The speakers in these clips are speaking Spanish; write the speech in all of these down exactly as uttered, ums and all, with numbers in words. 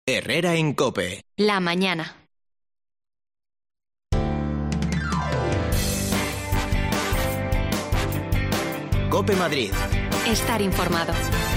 Herrera en COPE. La mañana. COPE Madrid. Estar informado.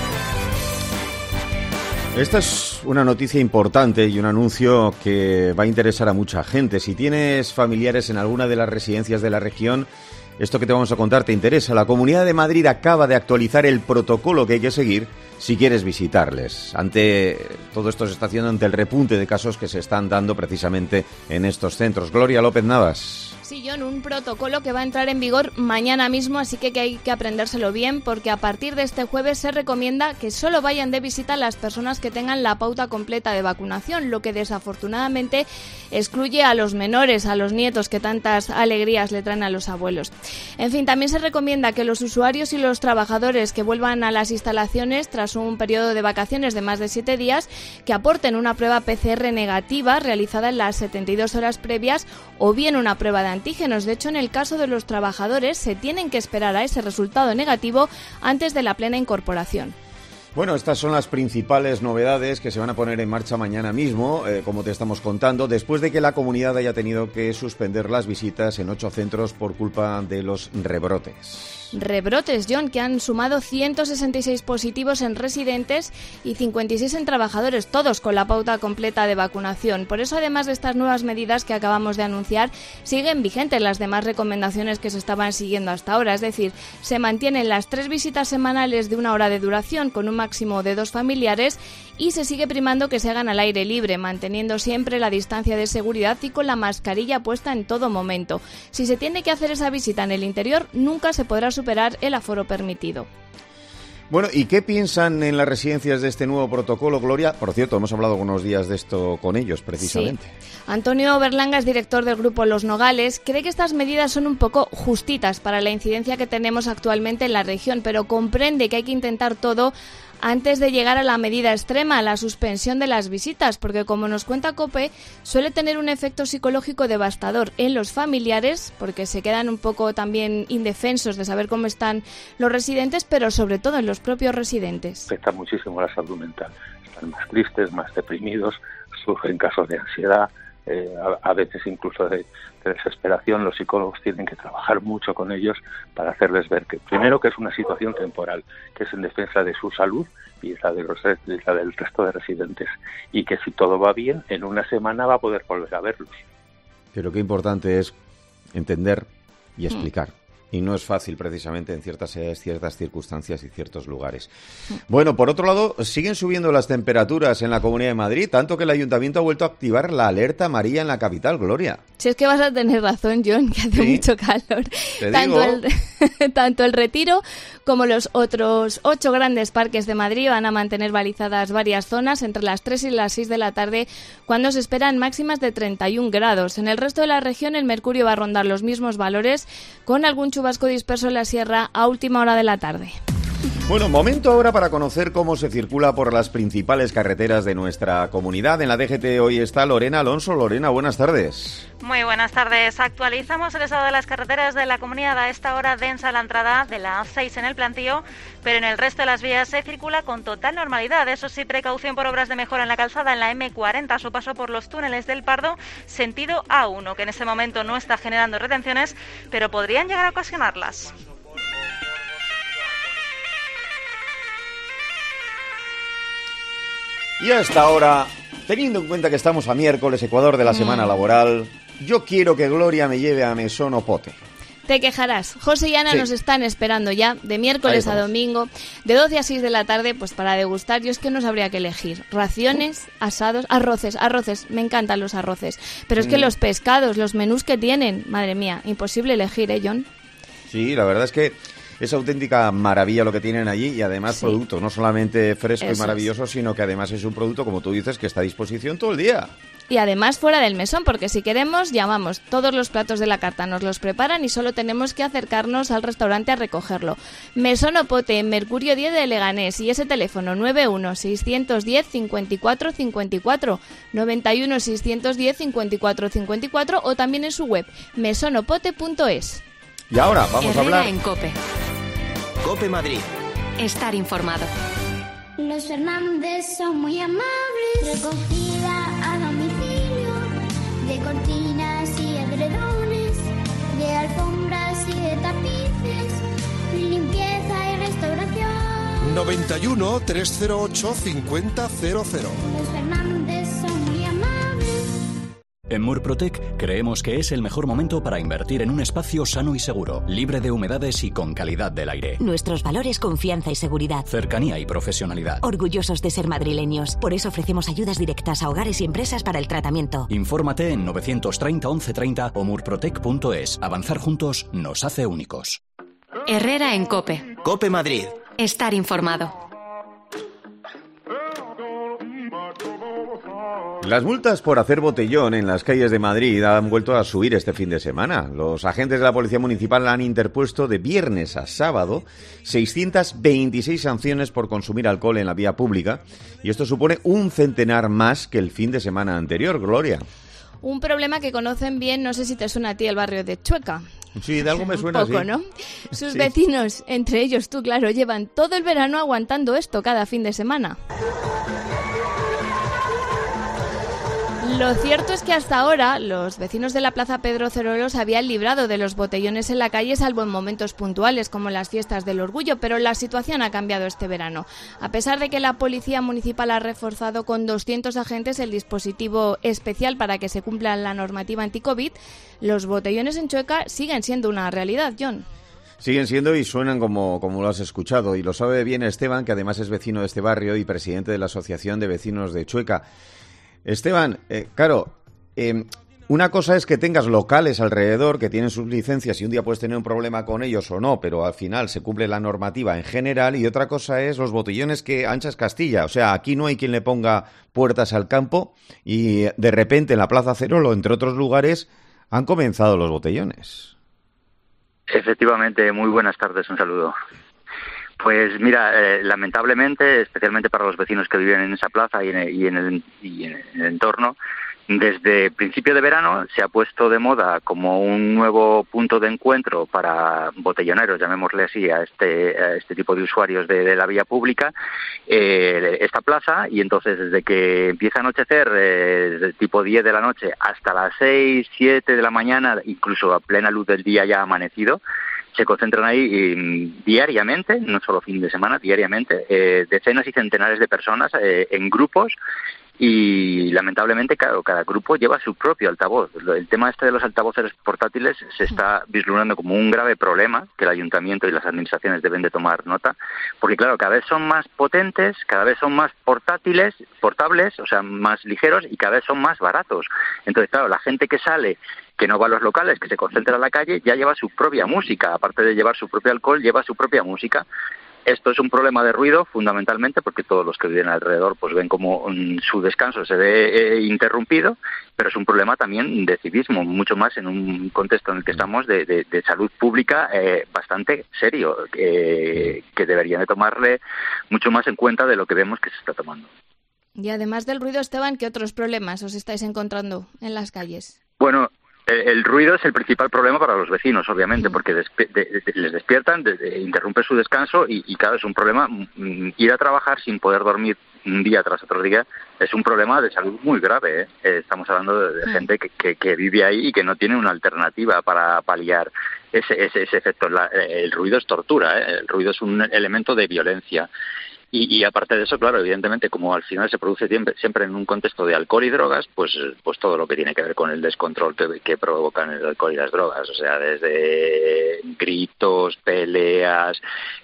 Esta es una noticia importante y un anuncio que va a interesar a mucha gente. Si tienes familiares en alguna de las residencias de la región, esto que te vamos a contar te interesa. La Comunidad de Madrid acaba de actualizar el protocolo que hay que seguir si quieres visitarles. Ante todo esto se está haciendo ante el repunte de casos que se están dando precisamente en estos centros. Gloria López Navas. Sí, John, un protocolo que va a entrar en vigor mañana mismo, así que, que hay que aprendérselo bien, porque a partir de este jueves se recomienda que solo vayan de visita las personas que tengan la pauta completa de vacunación, lo que desafortunadamente excluye a los menores, a los nietos que tantas alegrías le traen a los abuelos. En fin, también se recomienda que los usuarios y los trabajadores que vuelvan a las instalaciones tras un periodo de vacaciones de más de siete días, que aporten una prueba P C R negativa realizada en las setenta y dos horas previas o bien una prueba de antígenos. De hecho, en el caso de los trabajadores se tienen que esperar a ese resultado negativo antes de la plena incorporación. Bueno, estas son las principales novedades que se van a poner en marcha mañana mismo, eh, como te estamos contando, después de que la comunidad haya tenido que suspender las visitas en ocho centros por culpa de los rebrotes. Rebrotes, John, que han sumado ciento sesenta y seis positivos en residentes y cincuenta y seis en trabajadores, todos con la pauta completa de vacunación. Por eso, además de estas nuevas medidas que acabamos de anunciar, siguen vigentes las demás recomendaciones que se estaban siguiendo hasta ahora. Es decir, se mantienen las tres visitas semanales de una hora de duración con un máximo de dos familiares y se sigue primando que se hagan al aire libre, manteniendo siempre la distancia de seguridad y con la mascarilla puesta en todo momento. Si se tiene que hacer esa visita en el interior, nunca se podrá superar el aforo permitido. Bueno, ¿y qué piensan en las residencias de este nuevo protocolo, Gloria? Por cierto, hemos hablado algunos días de esto con ellos, precisamente. Sí. Antonio Berlanga es director del grupo Los Nogales. Cree que estas medidas son un poco justitas para la incidencia que tenemos actualmente en la región, pero comprende que hay que intentar todo antes de llegar a la medida extrema, la suspensión de las visitas, porque como nos cuenta COPE, suele tener un efecto psicológico devastador en los familiares, porque se quedan un poco también indefensos de saber cómo están los residentes, pero sobre todo en los propios residentes. Afecta muchísimo la salud mental. Están más tristes, más deprimidos, surgen casos de ansiedad, eh, a, a veces incluso de, de desesperación. Los psicólogos tienen que trabajar mucho con ellos para hacerles ver que, primero, que es una situación temporal, que es en defensa de su salud y la, de los, la del resto de residentes, y que si todo va bien, en una semana va a poder volver a verlos. Pero qué importante es entender y explicar. Mm. Y no es fácil, precisamente, en ciertas, ciertas circunstancias y ciertos lugares. Bueno, por otro lado, siguen subiendo las temperaturas en la Comunidad de Madrid, tanto que el Ayuntamiento ha vuelto a activar la alerta amarilla en la capital, Gloria. Si es que vas a tener razón, John, que hace ¿Sí? mucho calor. Te tanto, digo. El, tanto el Retiro como los otros ocho grandes parques de Madrid van a mantener balizadas varias zonas entre las tres y las seis de la tarde, cuando se esperan máximas de treinta y un grados. En el resto de la región, el mercurio va a rondar los mismos valores, con algún chubasco disperso en la sierra a última hora de la tarde. Bueno, momento ahora para conocer cómo se circula por las principales carreteras de nuestra comunidad. En la D G T hoy está Lorena Alonso. Lorena, buenas tardes. Muy buenas tardes. Actualizamos el estado de las carreteras de la comunidad. A esta hora densa la entrada de la A seis en el Plantío, pero en el resto de las vías se circula con total normalidad. Eso sí, precaución por obras de mejora en la calzada en la M cuarenta, a su paso por los túneles del Pardo, sentido A uno, que en este momento no está generando retenciones, pero podrían llegar a ocasionarlas. Y hasta ahora, teniendo en cuenta que estamos a miércoles, Ecuador de la semana laboral, yo quiero que Gloria me lleve a Mesón o Pote. Te quejarás. José y Ana sí. nos están esperando ya, de miércoles a domingo, de doce a seis de la tarde, pues para degustar. Yo es que no sabría qué elegir. Raciones, asados, arroces, arroces. Me encantan los arroces. Pero es que mm. los pescados, los menús que tienen, madre mía, imposible elegir, ¿eh, John? Sí, la verdad es que es auténtica maravilla lo que tienen allí, y además sí. producto, no solamente fresco Eso y maravilloso, es. sino que además es un producto, como tú dices, que está a disposición todo el día. Y además fuera del mesón, porque si queremos, llamamos. Todos los platos de la carta nos los preparan y solo tenemos que acercarnos al restaurante a recogerlo. Mesón o Pote, en Mercurio diez de Leganés, y ese teléfono nueve uno seis uno cero cinco cuatro cinco cuatro, nueve uno seis uno cero cinco cuatro cinco cuatro, o también en su web mesonopote punto es. Y ahora vamos Herrera a hablar en COPE. COPE Madrid. Estar informado. Los Fernández son muy amables. recogida a domicilio de cortinas y edredones, de alfombras y de tapices, limpieza y restauración. noventa y uno, trescientos ocho, cincuenta cero cero. Los Fernández son muy amables. En Murprotec creemos que es el mejor momento para invertir en un espacio sano y seguro, libre de humedades y con calidad del aire. Nuestros valores: confianza y seguridad. Cercanía y profesionalidad. Orgullosos de ser madrileños. Por eso ofrecemos ayudas directas a hogares y empresas para el tratamiento. Infórmate en novecientos treinta, once treinta o murprotec punto es. Avanzar juntos nos hace únicos. Herrera en COPE. COPE Madrid. Estar informado. Las multas por hacer botellón en las calles de Madrid han vuelto a subir este fin de semana. Los agentes de la Policía Municipal han interpuesto de viernes a sábado seiscientas veintiséis sanciones por consumir alcohol en la vía pública, y esto supone un centenar más que el fin de semana anterior. Gloria. Un problema que conocen bien, no sé si te suena a ti el barrio de Chueca. Sí, de algo me suena. Un poco, sí. ¿no? Sus Sí. vecinos, entre ellos tú, claro, llevan todo el verano aguantando esto cada fin de semana. Lo cierto es que hasta ahora los vecinos de la Plaza Pedro Cerolo se habían librado de los botellones en la calle, salvo en momentos puntuales como las fiestas del Orgullo, pero la situación ha cambiado este verano. A pesar de que la Policía Municipal ha reforzado con doscientos agentes el dispositivo especial para que se cumpla la normativa anti-COVID, los botellones en Chueca siguen siendo una realidad, John. Siguen siendo y suenan como, como lo has escuchado, y lo sabe bien Esteban, que además es vecino de este barrio y presidente de la Asociación de Vecinos de Chueca. Esteban, eh, claro, eh, una cosa es que tengas locales alrededor que tienen sus licencias y un día puedes tener un problema con ellos o no, pero al final se cumple la normativa en general, y otra cosa es los botellones que anchas Castilla. O sea, aquí no hay quien le ponga puertas al campo y de repente en la Plaza Cerolo, entre otros lugares, han comenzado los botellones. Efectivamente, muy buenas tardes, un saludo. Pues mira, eh, lamentablemente, especialmente para los vecinos que viven en esa plaza y en el, y en el, y en el entorno, desde principio de verano se ha puesto de moda como un nuevo punto de encuentro para botelloneros, llamémosle así, a este, a este tipo de usuarios de, de la vía pública, eh, esta plaza, y entonces desde que empieza a anochecer, eh, desde tipo diez de la noche hasta las seis, siete de la mañana, incluso a plena luz del día ya amanecido, se concentran ahí eh, diariamente, no solo fin de semana, diariamente, eh, decenas y centenares de personas eh, en grupos, y lamentablemente claro, cada grupo lleva su propio altavoz. El tema este de los altavoces portátiles se está vislumbrando como un grave problema que el ayuntamiento y las administraciones deben de tomar nota, porque claro, cada vez son más potentes, cada vez son más portátiles, portables, o sea, más ligeros, y cada vez son más baratos. Entonces, claro, la gente que sale, que no va a los locales, que se concentra en la calle, ya lleva su propia música, aparte de llevar su propio alcohol, lleva su propia música. Esto es un problema de ruido, fundamentalmente, porque todos los que viven alrededor pues ven como um, su descanso se ve eh, interrumpido, pero es un problema también de civismo, mucho más en un contexto en el que estamos de, de, de salud pública eh, bastante serio, eh, que deberían de tomarle mucho más en cuenta de lo que vemos que se está tomando. Y además del ruido, Esteban, ¿qué otros problemas os estáis encontrando en las calles? Bueno, el ruido es el principal problema para los vecinos, obviamente, porque despe- de, de, les despiertan, de, de, interrumpe su descanso y, y claro, es un problema. Mm, ir a trabajar sin poder dormir un día tras otro día es un problema de salud muy grave, ¿eh? Eh, estamos hablando de, de mm. gente que, que, que vive ahí y que no tiene una alternativa para paliar ese, ese, ese efecto. La, el ruido es tortura, ¿eh? El ruido es un elemento de violencia. Y, y aparte de eso, claro, evidentemente, como al final se produce siempre, siempre en un contexto de alcohol y drogas, pues pues todo lo que tiene que ver con el descontrol que, que provocan el alcohol y las drogas, o sea, desde gritos, peleas,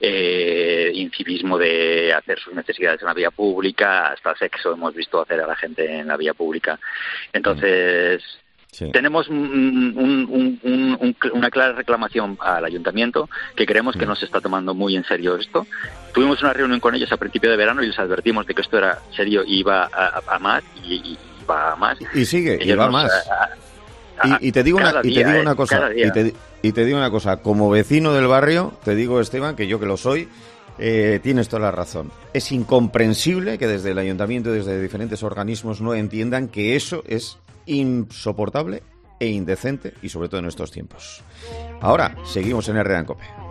eh, incivismo de hacer sus necesidades en la vía pública, hasta sexo hemos visto hacer a la gente en la vía pública. Entonces... Sí. Tenemos un, un, un, un, una clara reclamación al ayuntamiento, que creemos que no se está tomando muy en serio esto. Tuvimos una reunión con ellos a principio de verano y les advertimos de que esto era serio y iba a, a, a más y, y va a más. Y sigue, y va más. A, a, y, y te digo una, y te digo una cosa, y te, y te digo una cosa, como vecino del barrio, te digo, Esteban, que yo que lo soy, Eh, tienes toda la razón. Es incomprensible que desde el ayuntamiento y desde diferentes organismos no entiendan que eso es insoportable e indecente, y sobre todo en estos tiempos. Ahora, seguimos en Herrera en COPE.